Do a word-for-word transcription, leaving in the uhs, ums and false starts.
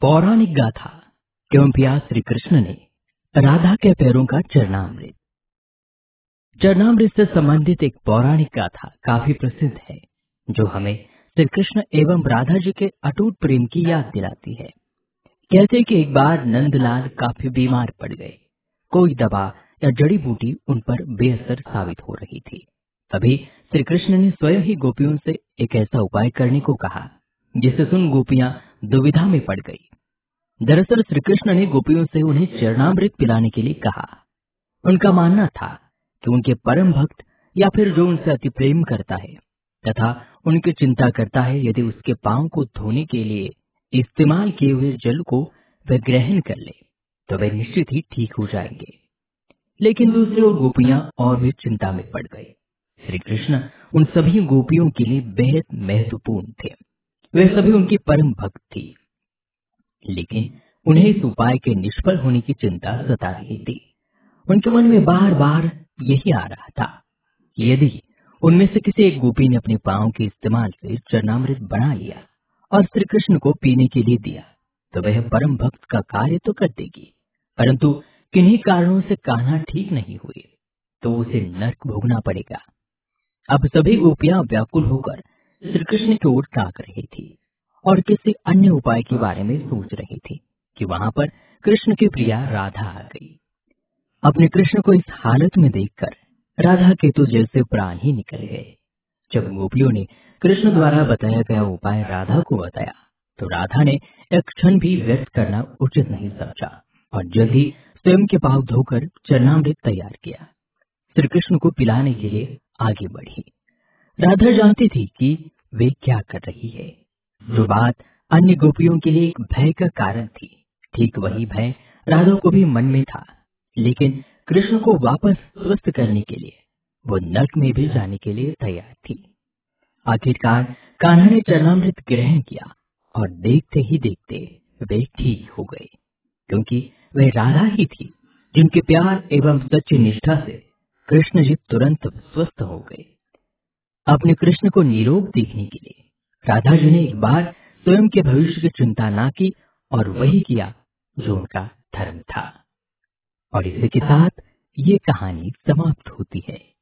पौराणिक गाथा क्योंपिया श्री कृष्ण ने राधा के पैरों का चरणामृत। चरणामृत से संबंधित एक पौराणिक गाथा काफी प्रसिद्ध है, जो हमें श्री कृष्ण एवं राधा जी के अटूट प्रेम की याद दिलाती है। कहते कि एक बार नंदलाल काफी बीमार पड़ गए। कोई दवा या जड़ी बूटी उन पर बेअसर साबित हो रही थी। तभी श्री कृष्ण ने स्वयं ही गोपियों से एक ऐसा उपाय करने को कहा, जिसे सुन गोपियां दुविधा में पड़ गई। दरअसल श्री कृष्ण ने गोपियों से उन्हें चरणामृत पिलाने के लिए कहा। उनका मानना था कि उनके परम भक्त या फिर जो उनसे अति प्रेम करता है तथा उनकी चिंता करता है, यदि उसके पांव को धोने के लिए इस्तेमाल किए हुए जल को वे ग्रहण कर ले तो वे निश्चित ही ठीक हो जाएंगे। लेकिन दूसरी ओर गोपियां और भी चिंता में पड़ गई। श्री कृष्ण उन सभी गोपियों के लिए बेहद महत्वपूर्ण थे। वे सभी उनकी परम भक्त थी, लेकिन उन्हें इस उपाय के निष्फल होने की चिंता सता रही थी। उनके मन में बार बार यही आ रहा था कि यदि उनमें से किसी एक गोपी ने अपने पांव के इस्तेमाल से चरणामृत बना लिया और श्री कृष्ण को पीने के लिए दिया तो वह परम भक्त का कार्य तो कर देगी, परंतु किन्हीं कारणों से कान्हा ठीक नहीं हुए तो उसे नरक भोगना पड़ेगा। अब सभी गोपियां व्याकुल होकर श्री कृष्ण की ओर ताक रही थी और किसी अन्य उपाय के बारे में सोच रही थी कि वहां पर कृष्ण की प्रिया राधा आ गई। अपने कृष्ण को इस हालत में देखकर राधा के तो जैसे प्राण ही निकल गए। जब गोपियों ने कृष्ण द्वारा बताया गया उपाय राधा को बताया तो राधा ने एक क्षण भी व्यर्थ करना उचित नहीं समझा और जल्दी स्वयं के पांव धोकर चरणामृत तैयार किया। श्री कृष्ण को पिलाने के लिए आगे बढ़ी। राधा जानती थी कि वे क्या कर रही है। जो बात अन्य गोपियों के लिए एक भय का कारण थी, ठीक वही भय राधा को भी मन में था। लेकिन कृष्ण को वापस स्वस्थ करने के लिए वो नरक में भी जाने के लिए तैयार थी। आखिरकार कान्हा ने चरणामृत ग्रहण किया और देखते ही देखते वे ठीक हो गए, क्योंकि वह राधा ही थी जिनके प्यार एवं सच्ची निष्ठा से कृष्ण जी तुरंत स्वस्थ हो गए। अपने कृष्ण को निरोग देखने के लिए राधा जी ने एक बार स्वयं के भविष्य की चिंता ना की और वही किया जो उनका धर्म था। और इसी के साथ ये कहानी समाप्त होती है।